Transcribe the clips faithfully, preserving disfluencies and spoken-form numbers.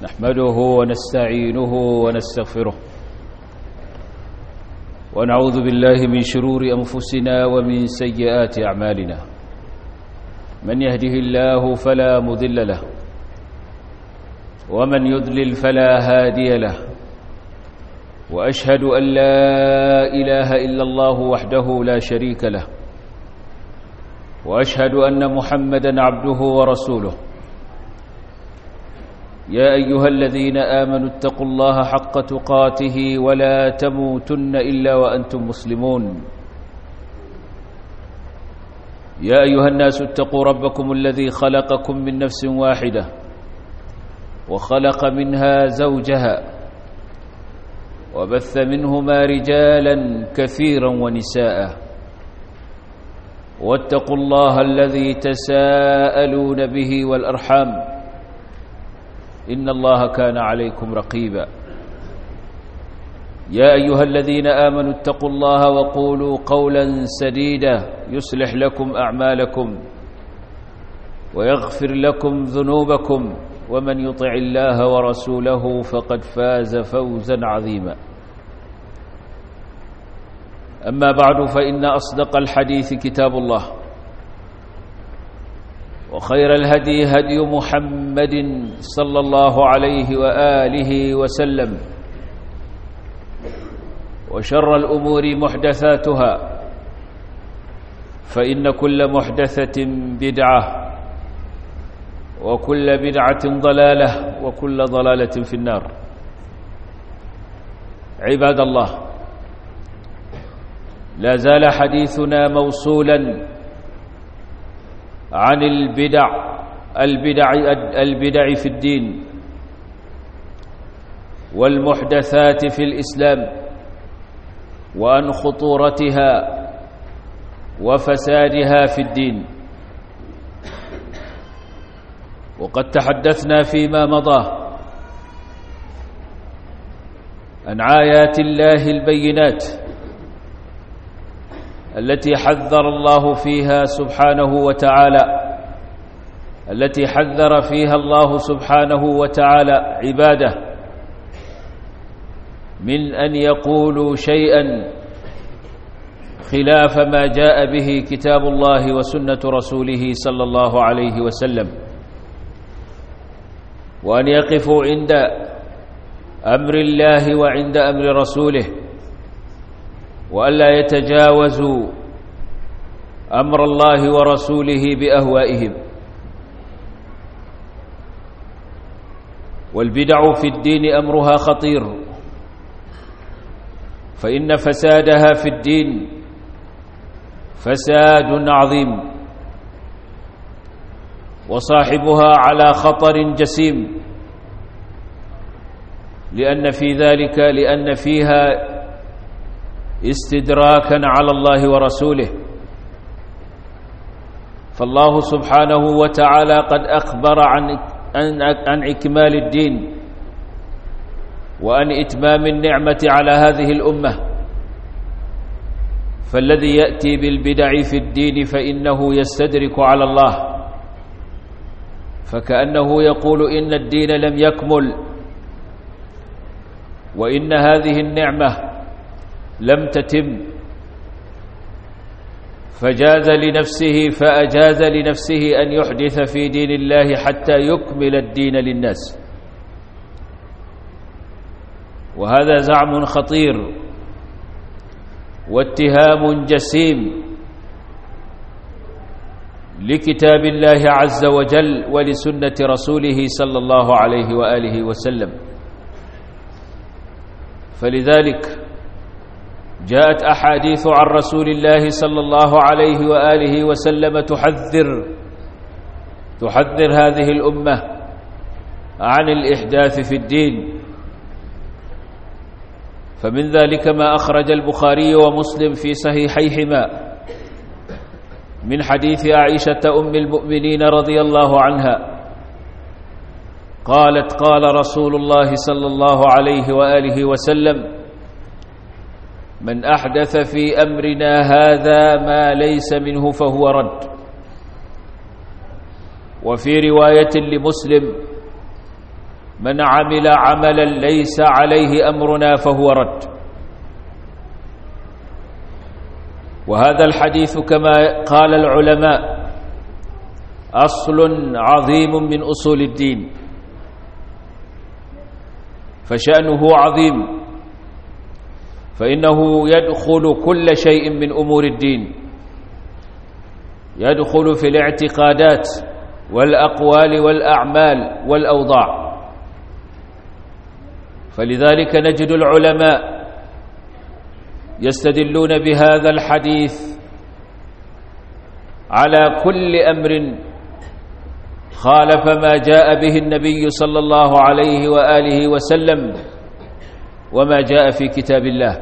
نحمده ونستعينه ونستغفره ونعوذ بالله من شرور أنفسنا ومن سيئات أعمالنا. من يهده الله فلا مضل له ومن يضلل فلا هادي له، وأشهد أن لا إله إلا الله وحده لا شريك له، وأشهد أن محمدًا عبده ورسوله. يا أيها الذين آمنوا اتقوا الله حق تقاته ولا تموتن إلا وأنتم مسلمون. يا أيها الناس اتقوا ربكم الذي خلقكم من نفس واحدة وخلق منها زوجها وبث منهما رجالا كثيرا ونساء، واتقوا الله الذي تساءلون به والأرحام إن الله كان عليكم رقيبا. يا أيها الذين آمنوا اتقوا الله وقولوا قولا سديدا يصلح لكم أعمالكم ويغفر لكم ذنوبكم، ومن يطع الله ورسوله فقد فاز فوزا عظيما. أما بعد، فإن أصدق الحديث كتاب الله، وخير الهدي هدي محمد صلى الله عليه وآله وسلم، وشر الأمور محدثاتها، فإن كل محدثة بدعة، وكل بدعة ضلالة، وكل ضلالة في النار. عباد الله، لا زال حديثنا موصولا عن البدع البدع البدع في الدين والمحدثات في الإسلام، وعن خطورتها وفسادها في الدين. وقد تحدثنا فيما مضى عن آيات الله البينات التي حذر الله فيها سبحانه وتعالى التي حذر فيها الله سبحانه وتعالى عباده من أن يقولوا شيئا خلاف ما جاء به كتاب الله وسنة رسوله صلى الله عليه وسلم، وأن يقفوا عند أمر الله وعند أمر رسوله، وألا يتجاوزوا أمر الله ورسوله بأهوائهم. والبدع في الدين أمرها خطير، فإن فسادها في الدين فساد عظيم، وصاحبها على خطر جسيم، لأن في ذلك لأن فيها استدراكا على الله ورسوله. فالله سبحانه وتعالى قد أخبر عن عن إكمال الدين وعن إتمام النعمة على هذه الأمة، فالذي يأتي بالبدع في الدين فإنه يستدرك على الله، فكأنه يقول إن الدين لم يكمل، وإن هذه النعمة لم تتم، فجاز لنفسه فأجاز لنفسه أن يحدث في دين الله حتى يكمل الدين للناس. وهذا زعم خطير واتهام جسيم لكتاب الله عز وجل ولسنة رسوله صلى الله عليه وآله وسلم. فلذلك جاءت أحاديث عن رسول الله صلى الله عليه وآله وسلم تحذر تحذر هذه الأمة عن الإحداث في الدين. فمن ذلك ما أخرج البخاري ومسلم في صحيحيهما من حديث عائشة أم المؤمنين رضي الله عنها قالت: قال رسول الله صلى الله عليه وآله وسلم: من أحدث في أمرنا هذا ما ليس منه فهو رد. وفي رواية لمسلم: من عمل عملا ليس عليه أمرنا فهو رد. وهذا الحديث كما قال العلماء أصل عظيم من أصول الدين، فشأنه عظيم، فإنه يدخل كل شيء من أمور الدين، يدخل في الاعتقادات والأقوال والأعمال والأوضاع. فلذلك نجد العلماء يستدلون بهذا الحديث على كل أمر خالف ما جاء به النبي صلى الله عليه وآله وسلم وما جاء في كتاب الله.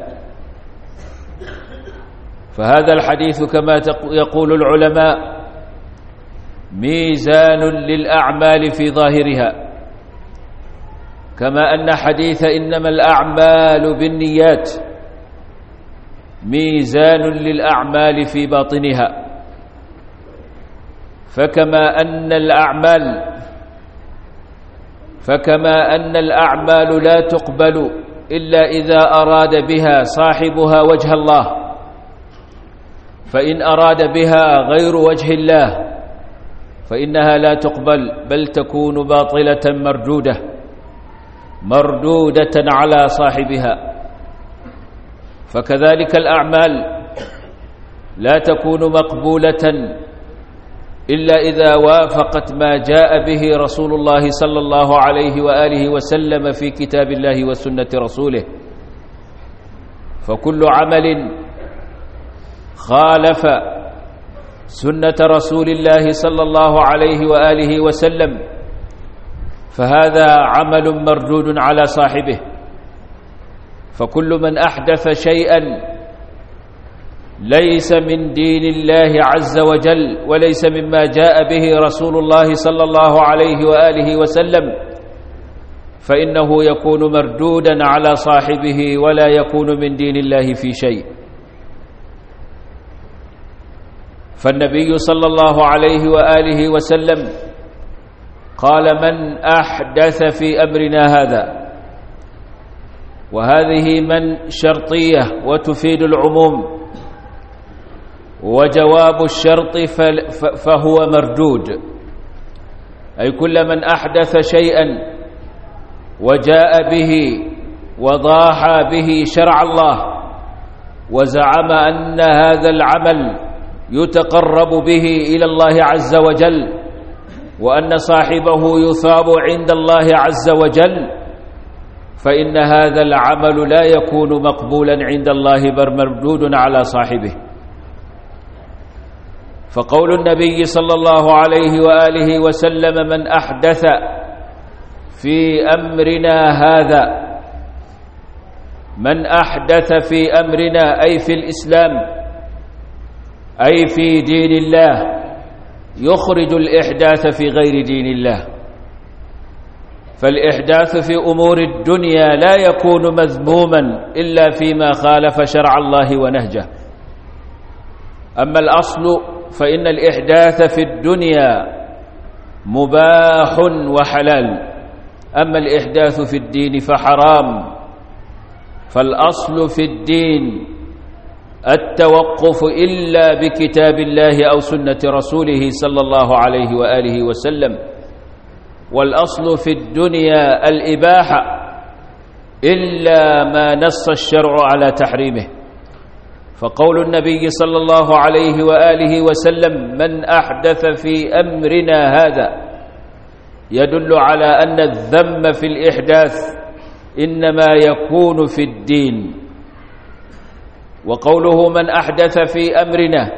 فهذا الحديث كما يقول العلماء ميزان للأعمال في ظاهرها، كما أن حديث إنما الأعمال بالنيات ميزان للأعمال في باطنها. فكما أن الأعمال فكما أن الأعمال لا تقبل إلا إذا أراد بها صاحبها وجه الله، فإن أراد بها غير وجه الله فإنها لا تقبل، بل تكون باطلة مردودة مردودة على صاحبها. فكذلك الأعمال لا تكون مقبولة إلا إذا وافقت ما جاء به رسول الله صلى الله عليه وآله وسلم في كتاب الله وسنة رسوله. فكل عمل خالف سنة رسول الله صلى الله عليه وآله وسلم فهذا عمل مردود على صاحبه. فكل من أحدث شيئا ليس من دين الله عز وجل وليس مما جاء به رسول الله صلى الله عليه وآله وسلم فإنه يكون مردودا على صاحبه ولا يكون من دين الله في شيء. فالنبي صلى الله عليه وآله وسلم قال من أحدث في أمرنا هذا، وهذه من شرطية وتفيد العموم، وجواب الشرط فهو مردود، أي كل من أحدث شيئا وجاء به وضاحى به شرع الله وزعم أن هذا العمل يتقرب به إلى الله عز وجل وأن صاحبه يثاب عند الله عز وجل، فإن هذا العمل لا يكون مقبولا عند الله بل مردود على صاحبه. فقول النبي صلى الله عليه وآله وسلم من أحدث في أمرنا هذا، من أحدث في أمرنا أي في الإسلام أي في دين الله، يخرج الإحداث في غير دين الله. فالإحداث في أمور الدنيا لا يكون مذموما إلا فيما خالف شرع الله ونهجه. أما الأصل فإن الإحداث في الدنيا مباح وحلال، أما الإحداث في الدين فحرام. فالأصل في الدين التوقف إلا بكتاب الله أو سنة رسوله صلى الله عليه وآله وسلم، والأصل في الدنيا الإباحة إلا ما نص الشرع على تحريمه. فقول النبي صلى الله عليه وآله وسلم من أحدث في أمرنا هذا يدل على أن الذم في الإحداث إنما يكون في الدين. وقوله من أحدث في أمرنا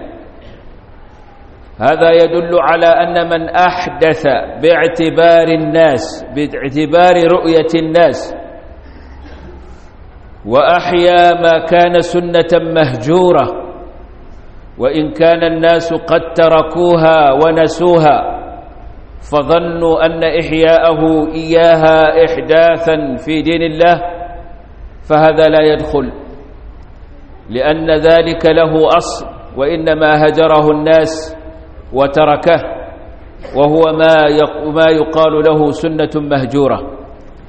هذا يدل على أن من أحدث باعتبار الناس، باعتبار رؤية الناس، وأحيا ما كان سنة مهجورة وإن كان الناس قد تركوها ونسوها فظنوا أن إحياءه إياها إحداثا في دين الله، فهذا لا يدخل، لأن ذلك له أصل وإنما هجره الناس وتركه، وهو ما ما يقال له سنة مهجورة.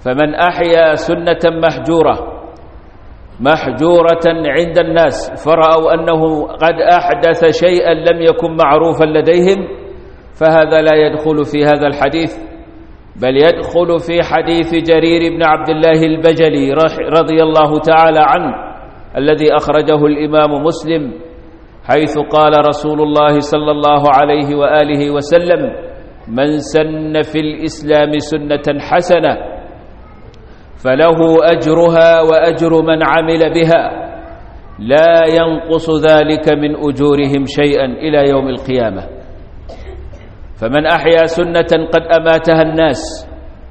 فمن أحيا سنة محجورة محجورة عند الناس فرأوا أنه قد أحدث شيئا لم يكن معروفا لديهم، فهذا لا يدخل في هذا الحديث، بل يدخل في حديث جرير بن عبد الله البجلي رضي الله تعالى عنه الذي أخرجه الإمام مسلم، حيث قال رسول الله صلى الله عليه وآله وسلم: من سن في الإسلام سنة حسنة فله أجرها وأجر من عمل بها لا ينقص ذلك من أجورهم شيئا إلى يوم القيامة. فمن أحيا سنة قد أماتها الناس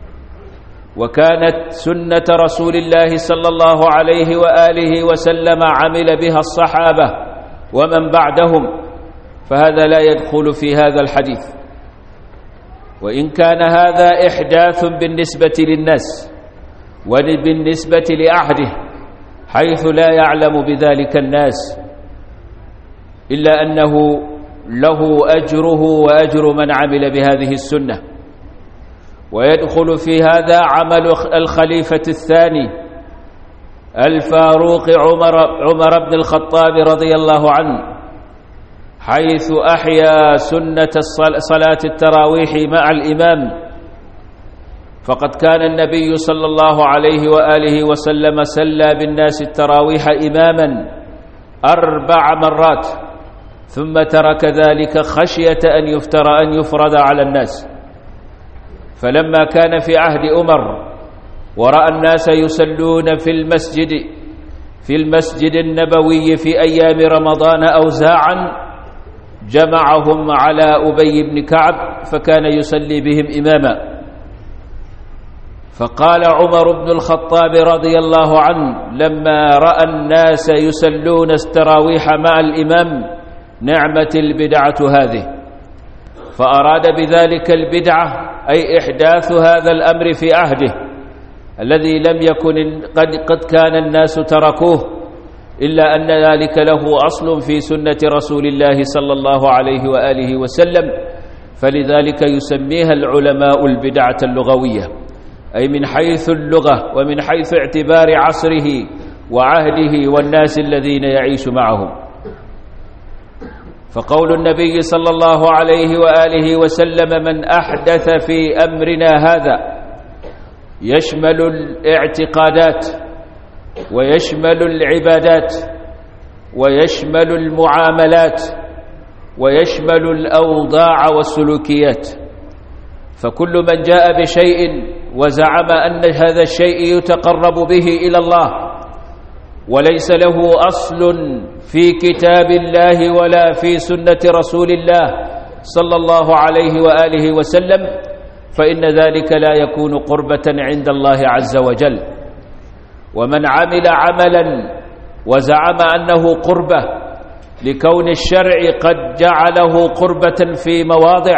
وكانت سنة رسول الله صلى الله عليه وآله وسلم عمل بها الصحابة ومن بعدهم، فهذا لا يدخل في هذا الحديث، وإن كان هذا إحداث بالنسبة للناس وبالنسبة لعهده، حيث لا يعلم بذلك الناس، إلا أنه له أجره وأجر من عمل بهذه السنة. ويدخل في هذا عمل الخليفة الثاني الفاروق عمر, عمر بن الخطاب رضي الله عنه، حيث أحيا سنة صلاة التراويح مع الإمام. فقد كان النبي صلى الله عليه وآله وسلم سلى بالناس التراويح إماما أربع مرات، ثم ترك ذلك خشية أن يفتر أن يفرض على الناس. فلما كان في عهد عمر ورأى الناس يصلون في المسجد في المسجد النبوي في أيام رمضان أوزاعا، جمعهم على أبي بن كعب فكان يصلي بهم إماما. فقال عمر بن الخطاب رضي الله عنه لما رأى الناس يصلون التراويح مع الإمام: نعمة البدعة هذه. فأراد بذلك البدعة أي إحداث هذا الأمر في عهده الذي لم يكن قد, قد كان الناس تركوه، إلا أن ذلك له أصل في سنة رسول الله صلى الله عليه وآله وسلم، فلذلك يسميها العلماء البدعة اللغوية، أي من حيث اللغة ومن حيث اعتبار عصره وعهده والناس الذين يعيش معهم. فقول النبي صلى الله عليه وآله وسلم: من أحدث في أمرنا هذا، يشمل الاعتقادات ويشمل العبادات ويشمل المعاملات ويشمل الأوضاع والسلوكيات. فكل من جاء بشيء وزعم أن هذا الشيء يتقرب به إلى الله وليس له أصل في كتاب الله ولا في سنة رسول الله صلى الله عليه وآله وسلم، فإن ذلك لا يكون قربة عند الله عز وجل. ومن عمل عملا وزعم أنه قربة لكون الشرع قد جعله قربة في مواضع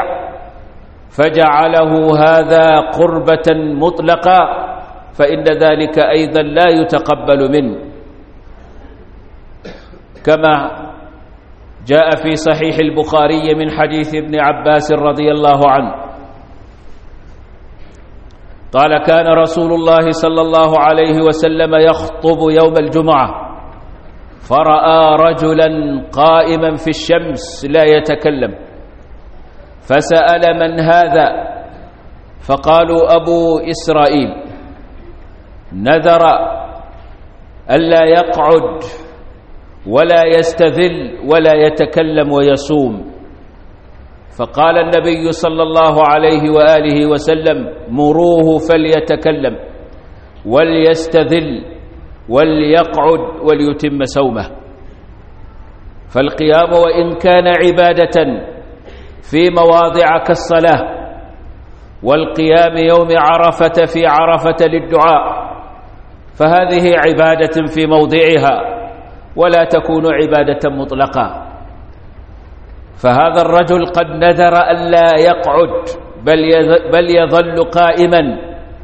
فجعله هذا قربة مطلقة، فإن ذلك أيضا لا يتقبل منه، كما جاء في صحيح البخاري من حديث ابن عباس رضي الله عنه قال: كان رسول الله صلى الله عليه وسلم يخطب يوم الجمعة فرأى رجلا قائما في الشمس لا يتكلم، فسأل: من هذا؟ فقالوا: أبو إسرائيل، نذر ألا يقعد ولا يستذل ولا يتكلم ويصوم. فقال النبي صلى الله عليه وآله وسلم: مروه فليتكلم وليستذل وليقعد وليتم صومه. فالقيام وإن كان عبادة في مواضع كالصلاة، والقيام يوم عرفة في عرفة للدعاء، فهذه عبادة في موضعها ولا تكون عبادة مطلقة. فهذا الرجل قد نذر ألا يقعد بل يظل قائما،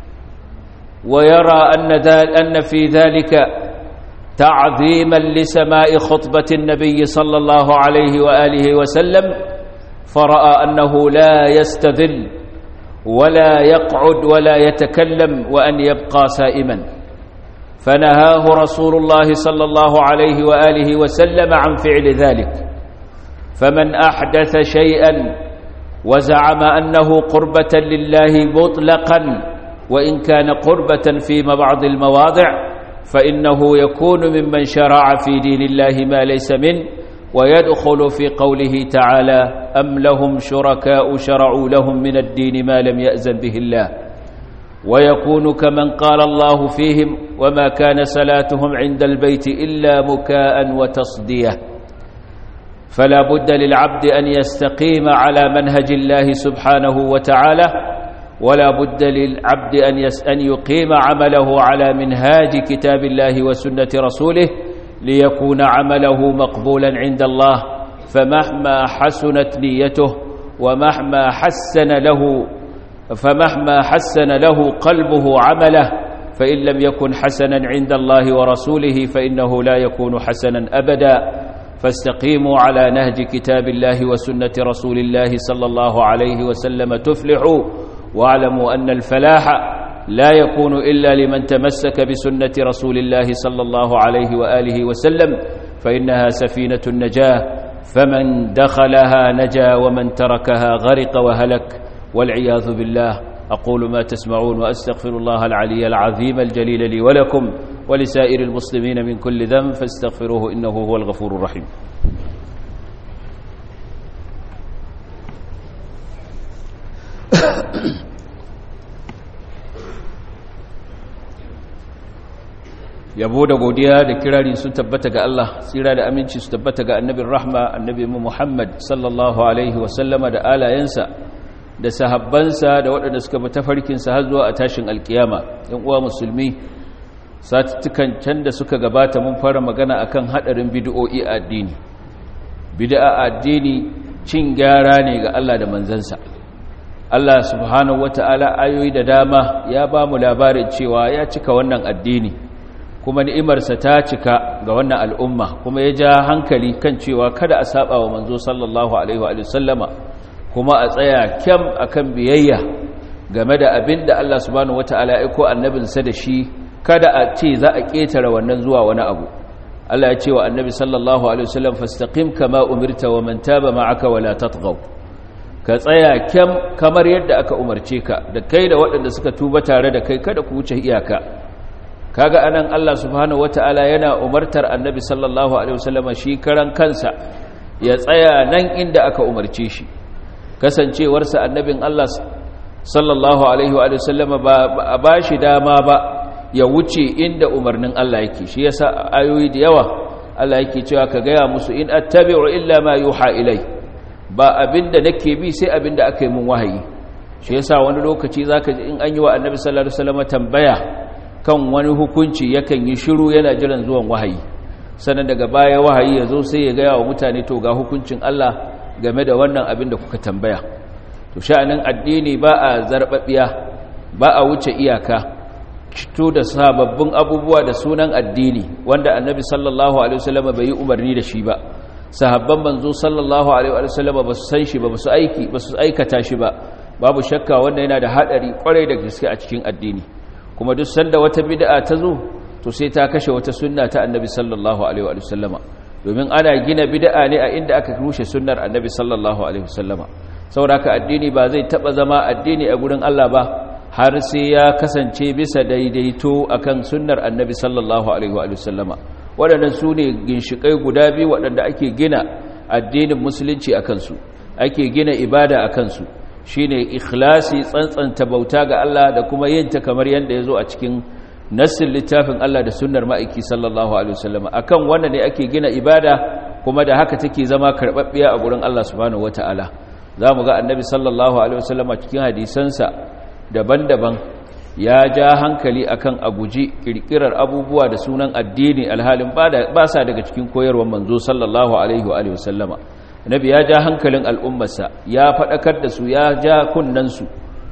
ويرى أن في ذلك تعظيما لسماء خطبة النبي صلى الله عليه وآله وسلم، فرأى أنه لا يستذل ولا يقعد ولا يتكلم وأن يبقى سائما، فنهاه رسول الله صلى الله عليه وآله وسلم عن فعل ذلك. فمن أحدث شيئا وزعم أنه قربة لله مطلقا وإن كان قربة في بعض المواضع فإنه يكون ممن شرع في دين الله ما ليس منه، ويدخل في قوله تعالى: أم لهم شركاء شرعوا لهم من الدين ما لم يأذن به الله، ويكون كمن قال الله فيهم: وما كان صلاتهم عند البيت إلا مكاء وتصدية. فلا بد للعبد أن يستقيم على منهج الله سبحانه وتعالى، ولا بد للعبد أن يقيم عمله على منهاج كتاب الله وسنة رسوله ليكون عمله مقبولا عند الله. فمهما حسنت نيته ومهما حسن له فمهما حسن له قلبه عمله، فإن لم يكن حسنا عند الله ورسوله فإنه لا يكون حسنا أبدا. فاستقيموا على نهج كتاب الله وسنة رسول الله صلى الله عليه وسلم تفلحوا، واعلموا أن الفلاح لا يكون إلا لمن تمسك بسنة رسول الله صلى الله عليه وآله وسلم، فإنها سفينة النجاة، فمن دخلها نجا ومن تركها غرق وهلك، والعياذ بالله. أقول ما تسمعون وأستغفر الله العلي العظيم الجليل لي ولكم ولسائر المسلمين من كل ذنب فاستغفروه إنه هو الغفور الرحيم. yabo da godiya da kirari sun tabbata ga Allah, tsira da aminci su tabbata ga annabin rahma, annabi Muhammad sallallahu alaihi wasallama da alayensa da sahabbansa da waɗanda suka bi tafarkinsa har zuwa a tashin alkiyama. ‘Yan uwa musulmi, satuttukan can da suka gabata mun fara magana akan haɗarin bid'o'i a addini. Bid'a a addini cin gyara ne ga Allah da manzansa. Allah subhanahu wata'ala ayoyi da dama ya ba mu labarin cewa ya cika wannan addini, kuma ni'imarsa ta cika ga wannan al'umma, kuma ya ja hankali kan cewa kada a saba wa manzo sallallahu alaihi wa sallama, kuma a tsaya kyam akan biyayya game da abin da Allah subhanahu wata'ala ya aiko annabinsa da shi, kada a ce za a ƙetare wannan zuwa wani abu. Allah ya ce wa annabi sallallahu alaihi wasallam: fastaqim kama umirta wa man taba ma'aka wa la tatghaw. Ka tsaya kyam kamar yadda aka umarce ka, da kai da waɗanda suka tuba tare da kai, kada ku wuce iyaka. Kaga anan Allah subhanahu wata'ala yana umartar annabi sallallahu alaihi wasallam shi karan kansa ya tsaya nan inda aka umarce shi, kasancewarsa annabin Allah sallallahu alaihi wa sallama ba a bashi dama ba ya wuce inda umarnin Allah yake. Shi yasa ayoyi da yawa Allah yake cewa ka gaya musu: in attabi'u illa ma yuha ilai, ba abinda nake bi sai abinda aka yi mun wahayi. Shi yasa wani lokaci zaka ji in an yi wa annabi sallallahu alaihi wasallam tambaya kan wani hukunci yakan yi shiru yana jiran zuwan wahayi, sannan daga baya wahayi ya zo sai ya gaya wa mutane to ga hukuncin Allah game da wannan abin da kuka tambaya. To sha'anin addini ba a zarbabiya, ba a wuce iyaka, cito da sababbin abubuwa da sunan addini wanda annabi sallallahu alaihi wasallam bai yi umarni da shi ba, sahabban manzo sallallahu alaihi wasallam ba su san shi ba, ba su aiki ba su aikata shi ba. Babu shakka wanda yana da hadari kwarai da gaske a cikin addini, kuma duk sanda wata bid'a ta zo to sai ta kashe wata sunna ta annabi sallallahu alaihi wasallama, domin ana gina bid'a ne a inda aka rushe sunnar annabi sallallahu alaihi wasallama. Saboda haka addini ba zai taba zama addini a gurin Allah ba har sai ya kasance bisa daidaito akan sunnar annabi sallallahu alaihi wasallama. Waɗannan su ne ginshiƙai guda biyu waɗanda ake gina addinin musulunci a kansu, ake gina ibada a kansu, shi ne ikhlasi, tsantsanta bauta ga Allah da kuma yinta kamar yadda ya zo a cikin nassin littafin Allah da sunnar ma'aiki sallallahu alaihi wasallam. Akan wannan ne ake gina ibada, kuma da haka take zama karɓaɓɓiya a gurin Allah subhanahu wata'ala. Za mu ga annabi sallallahu alaihi wasallam a cikin hadisansa daban-daban ya ja hankali akan a guji kirkirar abubuwa da sunan addini alhalin ba sa daga cikin koyarwar manzo sallallahu alaihi wa alihi wasallama. Nabi ya ja hankalin al'ummarsa, ya faɗakar da su, ya ja kunnansu,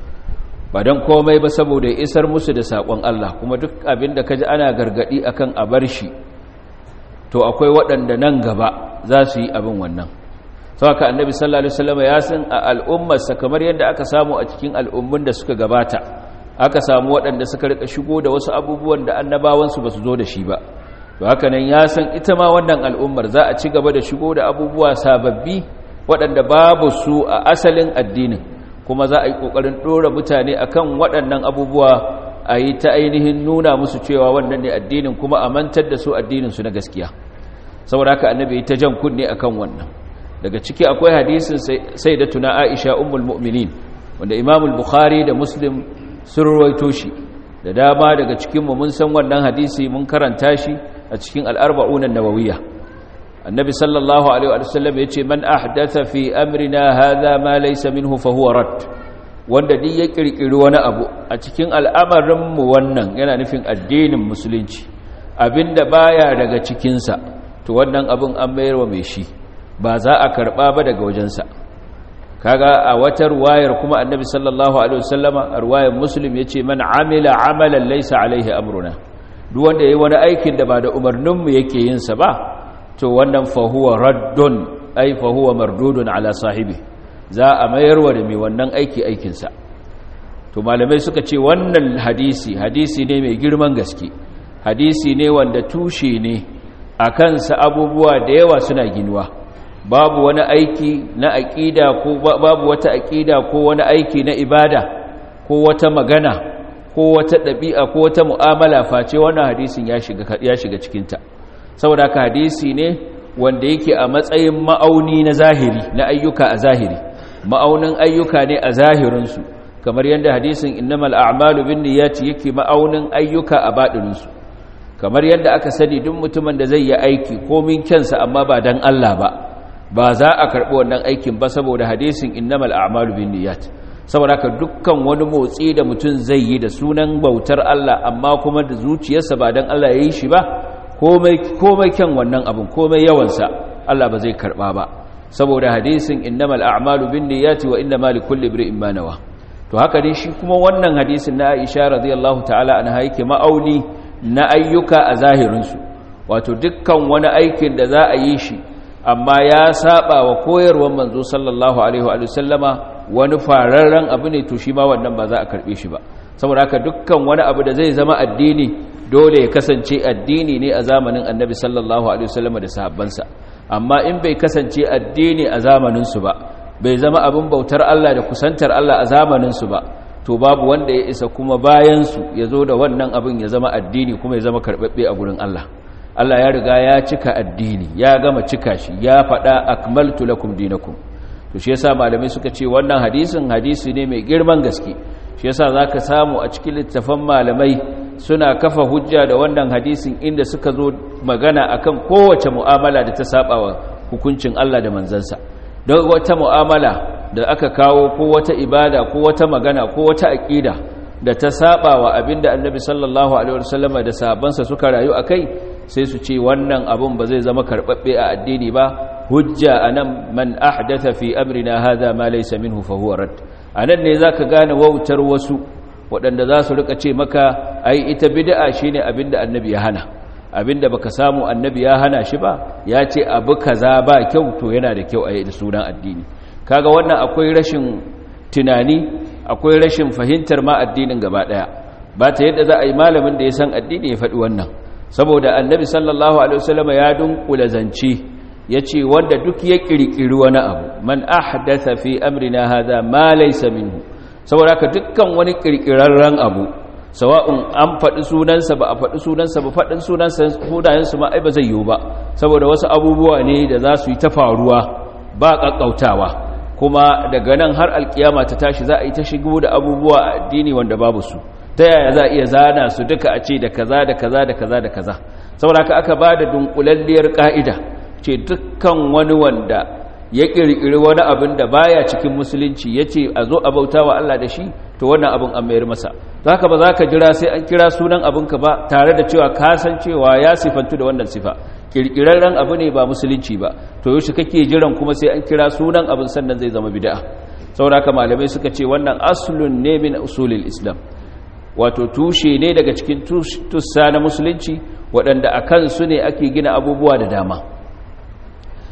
ba don komai ba saboda ya isar musu da saƙon Allah. Kuma duk abin da ka ji ana gargaɗi akan a bar shi, to akwai waɗanda nan gaba za su yi abin wannan. saboda annabi sallallahu alaihi wasallam ya san a al'ummarsa kamar yadda aka samu a cikin al'ummun da suka gabata aka samu waɗanda suka rika shigo da wasu abubuwan da annabawansu ba su zo da shi ba to haka nan ya san ita ma wannan al'ummar za a ci gaba da shigo da abubuwa sababbi waɗanda babu su a asalin addinin kuma za a yi ƙoƙarin ɗora mutane akan waɗannan abubuwa a yi ta ainihin nuna musu cewa wannan ne addinin kuma a mantar da su addininsu na gaskiya saboda haka annabi ta jan kunne akan wannan daga ciki akwai hadisin sayyidatuna Aisha ummul mu'minin wanda Imam al-Bukhari da Muslim sun rawaito shi da dama daga cikin mu mun san wannan hadisi mun karanta shi a cikin al-arba'un an-nawawiyya annabi sallallahu alaihi wa sallam yace man ahdatha fi amrina hadha ma laysa minhu fa huwa rad wanda duk ya kirkiri wani abu a cikin al'amarin mu wannan yana nufin addinin musulunci abinda baya daga cikin sa to wannan abin an mayar wa mai shi ba za a karba ba daga wajensa kaga a wata ruwayar kuma annabi sallallahu alaihi wasallama a ruwayar muslim yace man amila amalan laysa alaihi amruna duk wanda yayi wani aikin da ba da umarnin mu yake yin sa ba to wannan fa huwa raddun ay fa huwa mardudun ala sahibi za a mayarwa da mai wannan aiki aikin sa to malamai suka ce wannan hadisi hadisi ne mai girman gaske hadisi ne wanda tushe ne akan sa abubuwa da yawa suna ginuwa babu wani aiki na aqida ko babu wata aqida ko wani aiki na ibada ko wata magana ko wata dabi'a ko wata mu'amala face wannan hadisin ya shiga ya shiga cikin ta saboda haka hadisi ne wanda yake a matsayin ma'auni na zahiri na ayyuka a zahiri ma'aunin ayyuka ne a zahirin su kamar yadda hadisin innamal a'malu binniyati yake ma'aunin ayyuka a batinin su kamar yadda aka sani duk mutumin da zai yi aiki komin kyansa amma ba dan Allah ba ba za a karɓi wannan aikin ba saboda hadisin innamal a'malu binniyat saboda haka dukkan wani motsi da mutum zai yi da sunan bautar Allah amma kuma da zuciyarsa ba dan Allah yayi shi ba komai komai kyan wannan abun komai yawansa Allah ba zai karɓa ba saboda hadisin innamal a'malu binniyat wa innamal likulli imrin ma nawa to haka ne shi kuma wannan hadisin na Aisha radiyallahu ta'ala anha yake ma'auni na ayyuka a zahirinsu wato dukkan wani aikin da za a yi shi amma ya saba wa koyarwar manzo sallallahu alaihi wa sallama wani fararren abu ne to shi ma wannan ba za a karbe shi ba saboda haka dukkan wani abu da zai zama addini dole ya kasance addini ne a zamanin annabi sallallahu alaihi wa sallama da sahabbansa amma in bai kasance addini a zamanin su ba bai zama abin bautar Allah da kusantar Allah a zamanin su ba to babu wanda ya isa kuma bayan su ya zo da wannan abin ya zama addini kuma ya zama karbabbe a gurin Allah Allah ya riga ya cika addini ya gama cika shi ya faɗa akmaltu lakum dinakum to shi yasa malamai suka ce wannan hadisin hadisi ne mai girman gaske shi yasa zaka samu a cikin littafan malamai suna kafa hujja da wannan hadisin inda suka zo magana akan kowace mu'amala da ta sabawa hukuncin Allah da manzansa don wata mu'amala da aka kawo ko wata ibada ko wata magana ko wata aqida da ta sabawa abinda annabi sallallahu alaihi wasallam da sahabbansa suka rayu akai sai su ce wannan abun ba zai zama karbabbe a addini ba hujja anan man ahdatha fi amrina hadha ma laysa minhu fa huwa rad anan ne zaka gane wautar wasu waɗanda za su rika ce maka ai ita bid'a shine abinda annabi ya hana abinda baka samu annabi ya hana shi ba ya ce abu kaza ba kyau to yana da kyau a yi da sunan addini kaga wannan akwai rashin tunani akwai rashin fahimtar ma addinin gaba daya ba ta yadda za a yi malamin da ya san addini ya faɗi wannan saboda annabi sallallahu alaihi wasallam ya dunkula zance yace wanda duk ya kirkiri wani abu man ahdatha fi amrina hadha ma laysa minhu saboda haka dukkan wani kirkirarren abu sawa'un an faɗi sunansa ba a faɗi sunansa ba faɗin sunansa hudayensu ma ai ba zai yiwu ba saboda wasu abubuwa ne da za su yi ta faruwa ba ƙaƙƙautawa kuma daga nan har alkiyama ta tashi za a yi ta shigo da abubuwa a addini wanda babu su ta yaya za a iya zana su duka a ce da kaza da kaza da kaza da kaza saboda haka aka ba da dunkulalliyar ka'ida ce dukkan wani wanda ya kirkiri wani abin da baya cikin musulunci ya ce a zo a bauta wa Allah da shi to wannan abin an mayar masa za ka ba za ka jira sai an kira sunan abinka ba tare da cewa ka san cewa ya sifantu da wannan sifa kirkirarren abu ne ba musulunci ba to yaushe kake jiran kuma sai an kira sunan abin sannan zai zama bid'a saboda haka malamai suka ce wannan aslun ne min usulil islam wato tushe ne daga cikin tussa na musulunci waɗanda a kansu ne ake gina abubuwa da dama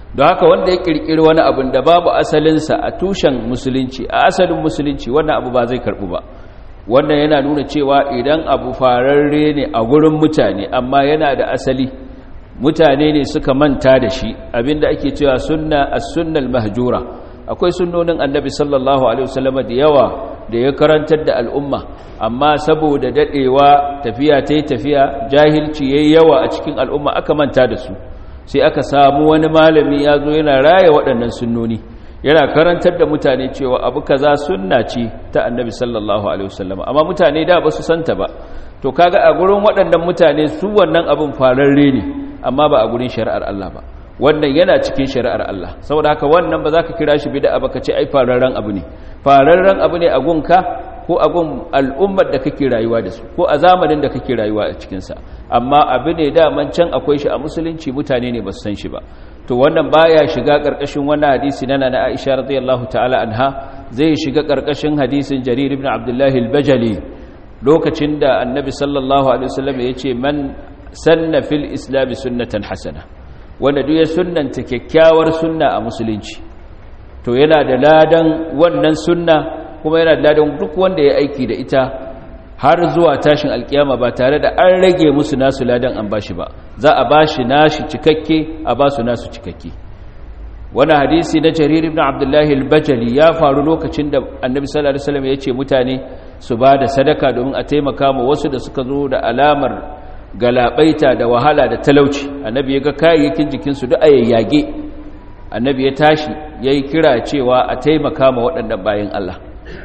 don haka wanda ya kirkiri wani abin da babu asalinsa a tushen musulunci a asalin musulunci wannan abu ba zai karbu ba. Wannan yana nuna cewa idan abu fararre ne a gurin mutane amma yana da asali, mutane ne suka manta da shi, abinda ake cewa sunna as-sunnal mahjura. Akwai sunnonin annabi sallallahu alaihi wasallam da yawa da ya karantar da al'umma, amma saboda dadewa tafiya tayi tafiya, jahilci yayi yawa a cikin al'umma aka manta da su, sai aka samu wani malami ya zo yana raya waɗannan sunnoni, yana karantar da mutane cewa abu kaza sunna ce ta annabi sallallahu alaihi wasallam, amma mutane da ba su santa ba. To kaga a gurin waɗannan mutane su wannan abin fararre ne, amma ba a gurin shari'ar Allah ba. Wannan yana cikin shari'ar Allah, saboda haka wannan ba za ka kira shi bid'a ba ka ce ai fararren abu ne. Fararren abu ne a gunka ko a gun al'ummar da kake rayuwa da su, ko a zamanin da kake rayuwa a cikinsa, amma abu ne daman can akwai shi a musulunci, mutane ne ba su san shi ba. To wannan baya shiga ƙarƙashin wannan hadisi na na Aisha radiyallahu ta'ala anha, zai shiga ƙarƙashin hadisin Jarir ibn Abdullah al-Bajali lokacin da annabi sallallahu alaihi wasallam ya ce man sanna fil islam sunnatan hasana, wanda duk ya sunnanta kyakkyawar sunna a musulunci to yana da ladan wannan sunna, kuma yana da ladan duk wanda ya aiki da ita har zuwa tashin alkiyama ba tare da an rage musu nasu ladan an bashi ba, za a bashi nashi cikakke a basu nasu cikakke. Wani hadisi na Jarir ibn Abdullah al-Bajali ya faru lokacin da annabi sallallahu alaihi wasallam ya ce mutane su ba da sadaka domin a taimaka ma wasu da suka zo da alamar galabaita da wahala da talauci. Annabi ya ga kayayyakin jikinsu duk a yayyage, annabi ya tashi ya yi kira cewa a taimaka ma waɗannan bayan Allah.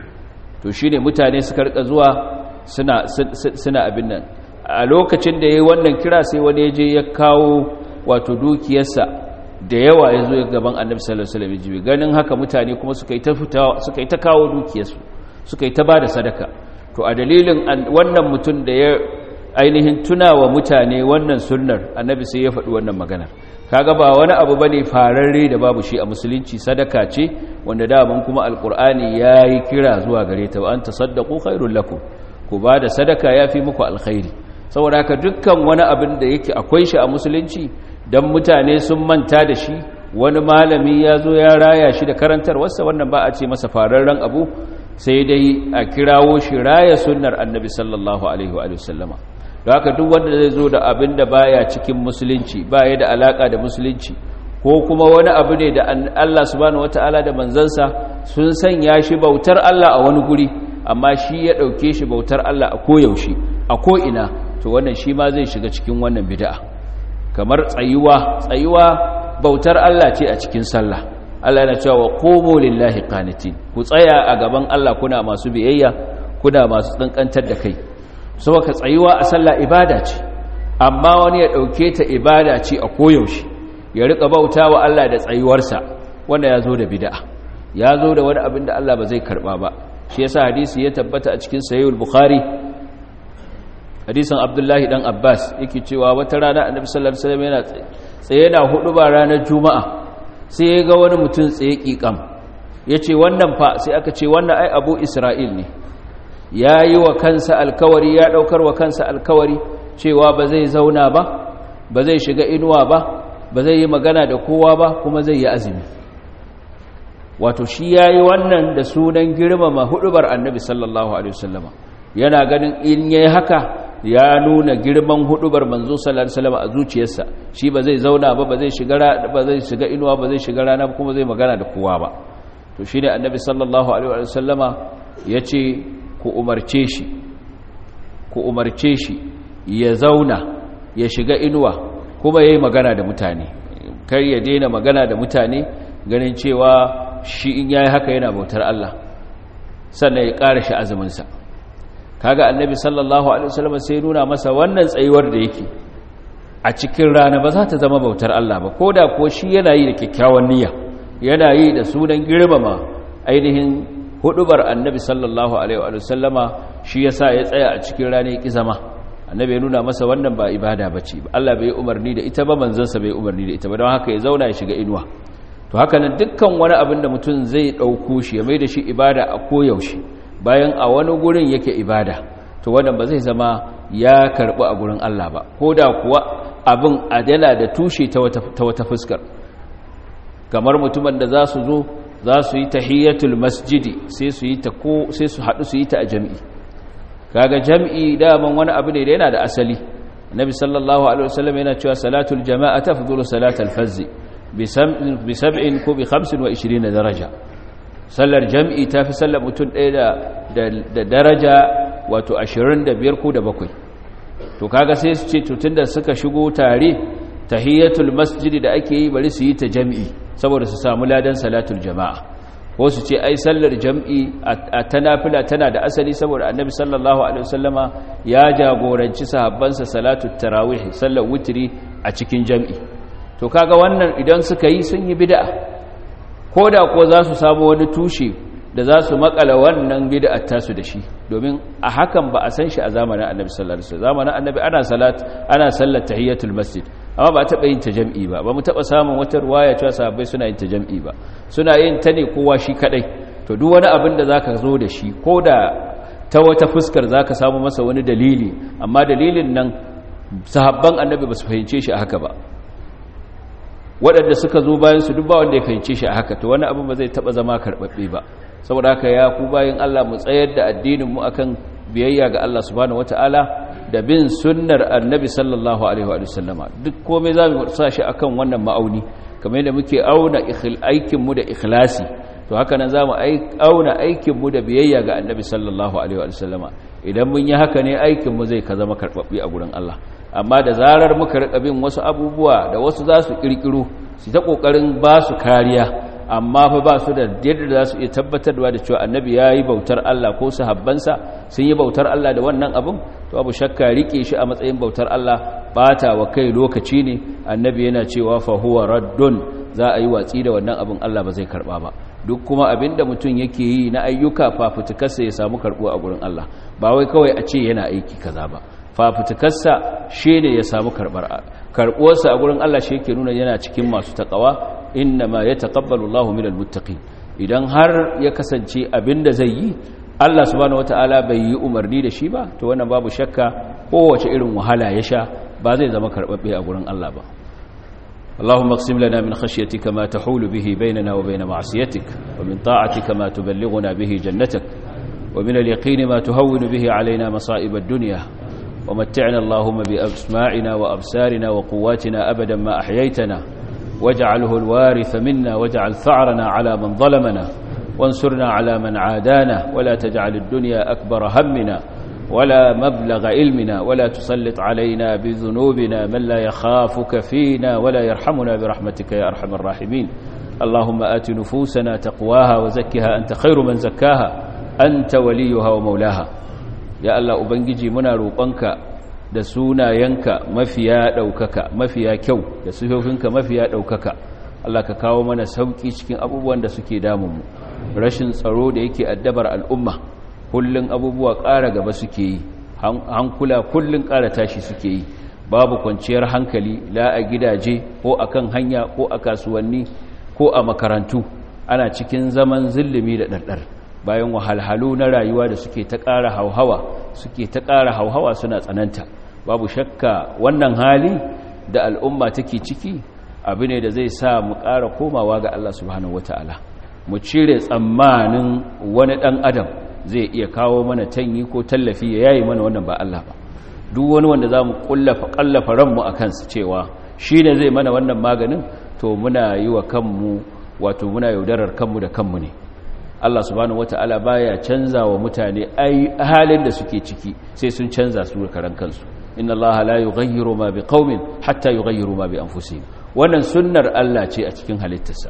To shi ne mutane suka rika zuwa suna, suna abin nan. A lokacin da ya yi wannan kira sai wani ya je ya kawo wato dukiyarsa da yawa, ya zo gaban annabi sallallahu alaihi wasallam. Ganin haka mutane kuma suka yi ta fitawa, suka yi ta kawo dukiyarsu, suka yi ta ba da sadaka. To a dalilin wannan mutum da ya ainihin tunawa mutane wannan sunnar, annabi sai ya faɗi wannan maganar. Kaga ba wani abu bane fararre da babu shi a musulunci, sadaka ce wanda daman kuma alqur'ani yayi kira zuwa gare ta, wa anta saddaqu khairul lakum, ku ba da sadaka yafi muku alkhairi. Saboda haka dukkan wani abin da yake akwai shi a musulunci dan mutane sun manta da shi, wani malami ya zo ya raya shi da karantarwarsa, wannan ba a ce masa fararren abu, sai dai a kirawo shi raya sunnar annabi sallallahu alaihi wa sallama. Da haka duk wanda zai zo da abin da baya cikin musulunci, baya da alaka da musulunci, ko kuma wani abu ne da Allah subhanahu wataala da manzansa sun sanya shi bautar Allah a wani guri, amma shi ya dauke shi bautar Allah a koyaushe a ko'ina, to wannan shi ma zai shiga cikin wannan bid'a. Kamar tsayuwa, tsayuwa bautar Allah ce a cikin sallah. Allah yana cewa qumu lillahi qanitin, ku tsaya a gaban Allah kuna masu biyayya, kuna masu tsankantar da kai. Saboda tsayuwa a sallah ibada ce, amma wani ya dauke ta ibada ce a koyaushe, ya rika bautawa Allah da tsayuwarsa, wanda ya zo da bid'a, ya zo da wani abin da Allah ba zai karba ba. Shi yasa hadisi ya tabbata a cikin sahihul bukhari, hadisin Abdullahi dan Abbas yake cewa wata rana annabi sallallahu alaihi wasallam yana tsaye yana huduba ranar juma'a, sai ya ga wani mutum tsaye kikam, yace wannan fa, sai aka ce wannan ai Abu Isra'il ne, ya yi wa kansa alkawari, ya daukar wa kansa alkawari cewa ba zai zauna ba, ba zai shiga inuwa ba, ba zai yi magana da kowa ba, kuma zai yi azumi. Wato shi ya yi wannan da sunan girmama hudubar annabi sallallahu alaihi wasallama, yana ganin in yayi haka ya nuna girman hudubar manzo sallallahu alaihi wasallama a zuciyarsa, shi ba zai zauna ba, ba zai shiga ba zai shiga inuwa, ba zai shiga rana ba, kuma zai magana da kowa ba. To shine annabi sallallahu alaihi wasallama yace ku umarce shi ku umarce shi ya zauna, ya shiga inuwa, kuma yayi magana da mutane, kar ya daina magana da mutane ganin cewa shi in yayi haka yana bautar Allah, sannan ya ƙara shi azumin sa. Kaga annabi sallallahu alaihi wasallam sai nuna masa wannan tsayuwar da yake a cikin rana ba za ta zama bautar Allah ba, koda ko shi yana yi da kyakkyawan niyya, yana yi da sunan girmama ainihin hudubar annabi sallallahu alaihi wasallama, shi yasa ya tsaya a cikin rana ya ki zama. Annabi ya nuna masa wannan ba ibada bace, Allah bai umarni da ita ba, manzansa bai umarni da ita ba, don haka ya zauna ya shiga inuwa. To haka nan dukkan wani abin da mutum zai dauko shi ya mai da shi ibada a koyaushe, bayan a wani gurin yake ibada, to wannan ba zai zama ya karbi a gurin Allah ba, ko da kuwa abin adala da tushe ta wata, ta wata fuskar. kamar mutumin da za su zo za su yi tahiyyatul masjidi sai su yi ta ko sai su haɗu su yi ta a jam'i kaga jam'i daman wani abu ne da yana da asali annabi sallallahu alaihi wasallam yana cewa salatul jama'a tafdulu salatul fazz bi sab'in ko bi khamsin wa ishirina daraja sallar jam'i tafi sallar mutum ɗaya da da daraja wato ashirin da biyar ko da bakwai to kaga sai su ce to tunda suka shigo tare tahiyyatul masjidi da ake yi bari su yi ta jam'i saboda su samu ladan salatul jama'a ko su ce ai sallar jam'i a tanafila tana da asali saboda annabi sallallahu alaihi wasallama ya jagoranci sahabbansa salatul tarawih sallar witri a cikin jam'i to kaga wannan idan suka yi sun yi bid'a koda ko za su samu wani tushe da za su makala wannan bid'ar tasu da shi domin a hakan ba a san shi a zamanin annabi sallallahu alaihi wasallam zamanin annabi ana salat ana sallar tahiyatul masjid amma ba taɓa yin ta jam'i ba ba mu taɓa samun wata ruwaya cewa sahabbai suna yin ta jam'i ba suna yin ta ne kowa shi kadai to duk wani abin da zaka zo da shi ko da ta wata fuskar zaka samu masa wani dalili amma dalilin nan sahabban annabi ba su fahimce shi a haka ba waɗanda suka zo bayan su duk ba wanda ya fahimce shi a haka to wani abin ba zai taɓa zama karɓaɓɓe ba saboda haka ya ku bayin Allah mu tsayar da addinin mu akan biyayya ga Allah subhanahu wataala da bin sunnar annabi sallallahu alaihi wa sallama duk komai zamu sa shi akan wannan ma'auni kamar yadda muke auna aikin mu da ikhlasi to haka nan zamu auna aikin mu da biyayya ga annabi sallallahu alaihi wa sallama idan mun yi haka ne aikin mu zai ka zama karbabbi a gurin Allah amma da zarar muka rika bin wasu abubuwa da wasu za su kirkiro su ta kokarin ba su kariya amma fa ba su da yadda za su iya tabbatarwa da cewa annabi ya yi bautar Allah ko sahabbansa sun yi bautar Allah da wannan abin to abu shakka rike shi a matsayin bautar Allah bata wa kai lokaci ne annabi yana cewa fa huwa raddun za a yi watsi da wannan abin Allah ba zai karba ba duk kuma abinda mutum yake yi na ayyuka fafutukarsa ya samu karbuwa a gurin Allah ba wai kawai a ce yana aiki kaza ba fafutukarsa shi ne ya samu karbar karbuwarsa a gurin Allah shi yake nuna yana cikin masu takawa innama yataqabbalu Allahu minal muttaqin idan har ya kasance abinda zai yi Allah subhanahu wataala bai yi umarni da shi ba to wannan babu shakka kowace irin wahala ya sha ba zai zama karbabbe a gurin Allah ba اللهم اقسم لنا من خشيتك ما تحول به بيننا وبين معصيتك ومن طاعتك ما تبلغنا به جنتك ومن اليقين ما تهون به علينا مصائب الدنيا ومتعنا اللهم بأسماعنا وأبصارنا وقواتنا أبدا ما أحييتنا واجعله الوارث منا واجعل ثأرنا على من ظلمنا وانصرنا على من عادانا ولا تجعل الدنيا أكبر همنا ولا مبلغ علمنا ولا تسلط علينا بذنوبنا من لا يخافك فينا ولا يرحمنا برحمتك يا أرحم الراحمين اللهم آت نفوسنا تقواها وزكها أنت خير من زكاها أنت وليها ومولاها يا الله أبنجي منا روقنك da sunayenka mafiya ɗaukaka mafiya kyau da sifofinka mafiya ɗaukaka Allah ka kawo mana sauƙi cikin abubuwan da suke damunmu rashin tsaro da yake addabar al'umma kullun abubuwa ƙara gaba suke yi hankula kullun ƙara tashi suke yi babu kwanciyar hankali la a gidaje ko a kan hanya ko a kasuwanni ko a makarantu ana cikin zaman zillimi da ɗarɗar bayan wahalhalu na rayuwa da suke ta ƙara hauhawa suke ta ƙara hauhawa suna tsananta babu shakka wannan hali da al'umma take ciki abu ne da zai sa mu ƙara komawa ga Allah subhanahu wata'ala mu cire tsammanin wani ɗan adam zai iya kawo mana tanyi ko tallafi ya yayi mana wannan ba Allah ba duk wani wanda za mu ƙallafa ranmu a kansu cewa shi ne zai mana wannan maganin to muna yi wa kanmu wato muna yaudarar kanmu da kanmu ne Allah subhanahu wata'ala baya canza wa mutane ai halin da suke ciki sai sun canza su karan kansu inna Allah la yughayyiru ma biqaumin hatta yughayyiru ma bi anfusihim wannan sunnar Allah ce a cikin halittarsa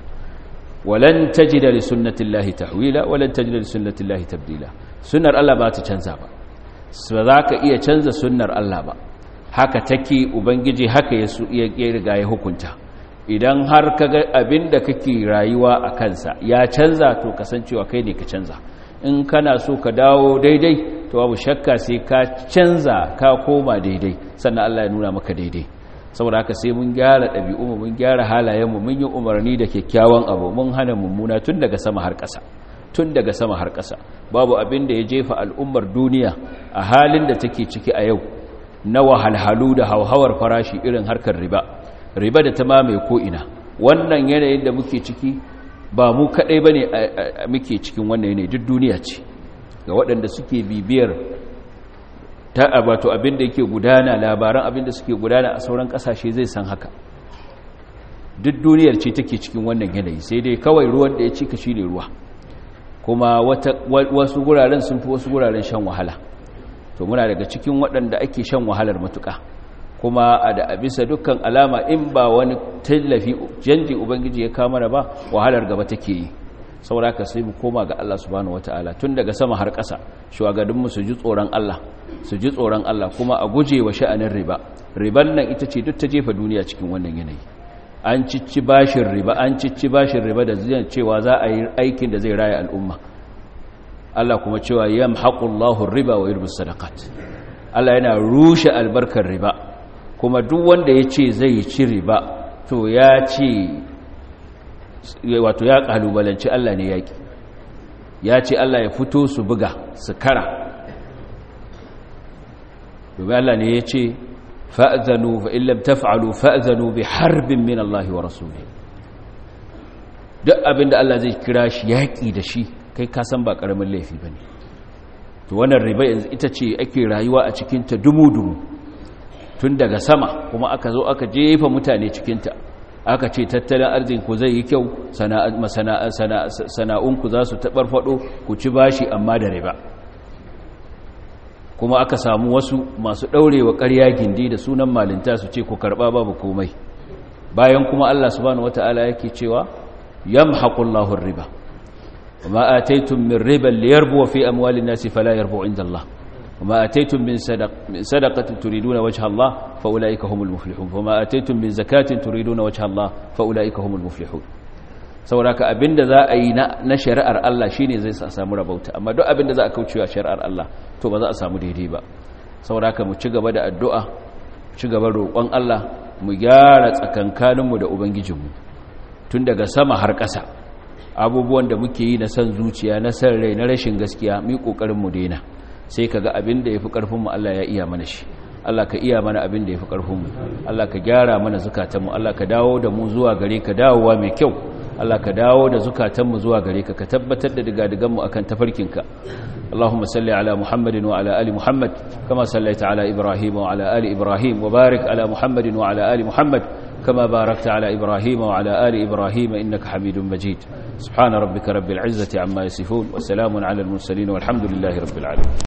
walan tajida li sunnatillahi tahwila walan tajida li sunnatillahi tabdila sunnar Allah ba ta canza ba ba za ka iya canza sunnar Allah ba haka take ubangiji haka ya riga ya hukunta idan har kaga abinda kake rayuwa a kansa ya canza to kasancewa kai ne ka canza in kana so ka dawo daidai to babu shakka sai ka canza ka koma daidai sannan Allah ya nuna maka daidai saboda haka sai mun gyara ɗabi'u mun gyara halayenmu mun yi umarni da kyakkyawan abu mun hana mummuna tun daga sama har ƙasa tun daga sama har ƙasa babu abin da ya jefa al'ummar duniya a halin da take ciki a yau na wahalhalu da hauhawar farashi irin harkar riba riba da ta mamaye ko'ina wannan yanayin da muke ciki ba mu kadai bane muke cikin wannan yanayi, duk duniya ce. Ga waɗanda suke bibiyar ta abato abin da yake gudana, labaran abin da suke gudana a sauran ƙasashe zai san haka. Duk duniyar ce take cikin wannan yanayi, sai dai kawai ruwan da ya cika shi ne ruwa, kuma wasu guraren sun fi wasu guraren shan wahala. To muna daga cikin waɗanda ake shan wahalar matuƙa, kuma a da bisa dukkan alama in ba wani tallafi janji ubangiji ya kama ba, wahalar gaba take yi. Sauraka sai mu koma ga Allah subhanahu wataala tun daga sama har ƙasa, shugabanninmu su ji tsoron Allah, su ji tsoron Allah kuma a guje wa sha'anin riba. Riban nan ita ce duk ta jefa duniya cikin wannan yanayi. An cicci bashin riba, an cicci bashin riba da zai cewa za a yi aikin da zai raya al'umma. Allah kuma cewa yamhaqullahu riba wa yurbis sadaqat. Allah yana rushe albarkar riba, kuma duk wanda ya ce zai ci riba to ya ce wato ya kalubalanci Allah ne yaki, ya ce Allah ya fito su buga su kara. domin Allah ne ya ce fa'zanu fa in lam taf'alu fa'zanu bi harbin min Allah wa rasulihi. duk abinda Allah zai kira shi yaki da shi, kai ka san ba karamin laifi bane. to wannan riba yanzu ita ce ake rayuwa a cikin ta dumu-dumu tun daga sama, kuma aka zo aka jefa mutane cikin ta, aka ce tattalin arziki zai yi kyau, sana'unku za su taɓarfaɗo, ku ci bashi amma da riba. kuma aka samu wasu masu ɗaurewa ƙarya gindi da sunan malinta su ce ku karɓa babu komai, bayan kuma Allah subhanahu wata'ala yake cewa yamhaqullahu riba wama ataytum min riban liyarbu fi amwalin nasi fala yarbu inda Allah وما أتيتم من صدقة تريدون وجه الله فأولئك هم المفلحون وما أتيتم من زكاة تريدون وجه الله فأولئك هم المفلحون. sauraka abinda za a yi na shari'ar Allah shine zai samu rabauta, amma duk abinda za a kaucewa shari'ar Allah to ba za a samu daidai ba. sauraka mu ci gaba da addu'a, ci gaba roƙon Allah, mu gyara tsakankaninmu da ubangijinmu tun daga sama har ƙasa. abubuwan da muke yi na san zuciya, na san rai, na rashin gaskiya, mu yi ƙoƙarin mu daina. sai kaga abin da yafi karfin mu Allah ya iya mana shi. Allah ka iya mana abin da yafi karfin mu. Allah ka gyara mana zukatanmu. Allah ka dawo da mu zuwa gare ka dawowa mai kyau. Allah ka dawo da zukatanmu zuwa gare ka, ka tabbatar da digadigan mu akan tafarkinka. Allahumma salli ala Muhammadin wa ala ali Muhammad kama sallaita ala Ibrahim wa ala ali Ibrahim, wa barik ala Muhammadin wa ala ali Muhammad كما باركت على إبراهيم وعلى آل إبراهيم إنك حميد مجيد. سبحان ربك رب العزة عما يصفون، وسلام على المرسلين، والحمد لله رب العالمين.